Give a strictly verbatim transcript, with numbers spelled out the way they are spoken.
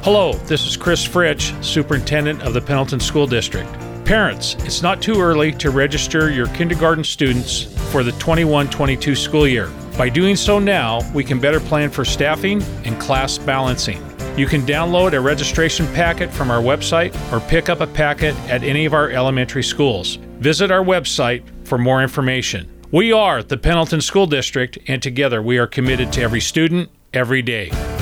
Hello, this is Chris Fritsch, Superintendent of the Pendleton School District. Parents, it's not too early to register your kindergarten students for the twenty-one twenty-two school year. By doing so now, we can better plan for staffing and class balancing. You can download a registration packet from our website or pick up a packet at any of our elementary schools. Visit our website for more information. We are the Pendleton School District, and together we are committed to every student, every day.